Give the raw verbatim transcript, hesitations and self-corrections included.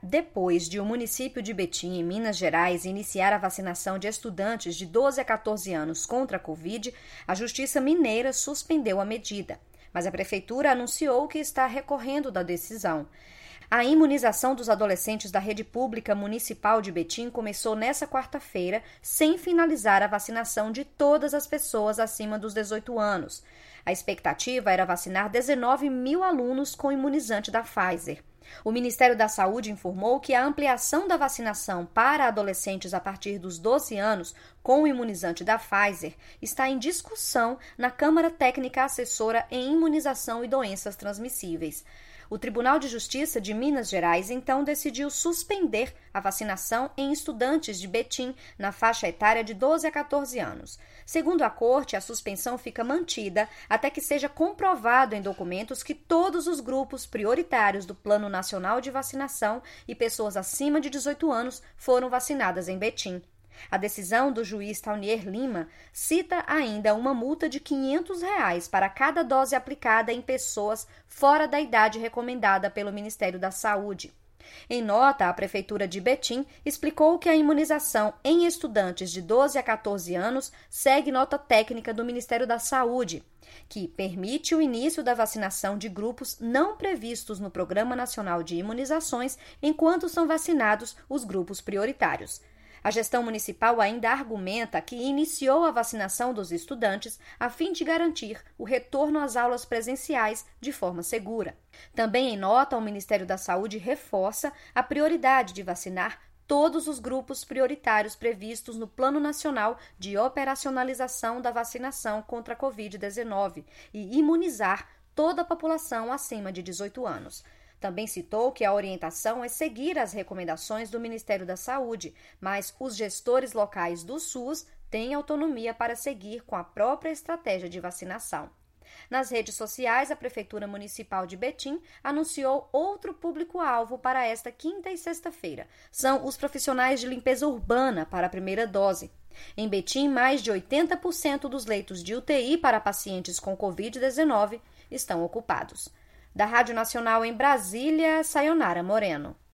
Depois de o município de Betim, em Minas Gerais, iniciar a vacinação de estudantes de doze a quatorze anos contra a Covid, a Justiça Mineira suspendeu a medida, mas a Prefeitura anunciou que está recorrendo da decisão. A imunização dos adolescentes da rede pública municipal de Betim começou nesta quarta-feira, sem finalizar a vacinação de todas as pessoas acima dos dezoito anos. A expectativa era vacinar dezenove mil alunos com imunizante da Pfizer. O Ministério da Saúde informou que a ampliação da vacinação para adolescentes a partir dos doze anos com o imunizante da Pfizer está em discussão na Câmara Técnica Assessora em Imunização e Doenças Transmissíveis. O Tribunal de Justiça de Minas Gerais, então, decidiu suspender a vacinação em estudantes de Betim na faixa etária de doze a quatorze anos. Segundo a Corte, a suspensão fica mantida até que seja comprovado em documentos que todos os grupos prioritários do Plano Nacional de Vacinação e pessoas acima de dezoito anos foram vacinadas em Betim. A decisão do juiz Taunier Lima cita ainda uma multa de quinhentos reais para cada dose aplicada em pessoas fora da idade recomendada pelo Ministério da Saúde. Em nota, a Prefeitura de Betim explicou que a imunização em estudantes de doze a quatorze anos segue nota técnica do Ministério da Saúde, que permite o início da vacinação de grupos não previstos no Programa Nacional de Imunizações enquanto são vacinados os grupos prioritários. A gestão municipal ainda argumenta que iniciou a vacinação dos estudantes a fim de garantir o retorno às aulas presenciais de forma segura. Também em nota, o Ministério da Saúde reforça a prioridade de vacinar todos os grupos prioritários previstos no Plano Nacional de Operacionalização da Vacinação contra a covid dezenove e imunizar toda a população acima de dezoito anos. Também citou que a orientação é seguir as recomendações do Ministério da Saúde, mas os gestores locais do SUS têm autonomia para seguir com a própria estratégia de vacinação. Nas redes sociais, a Prefeitura Municipal de Betim anunciou outro público-alvo para esta quinta e sexta-feira. São os profissionais de limpeza urbana para a primeira dose. Em Betim, mais de oitenta por cento dos leitos de U T I para pacientes com covid dezenove estão ocupados. Da Rádio Nacional em Brasília, Sayonara Moreno.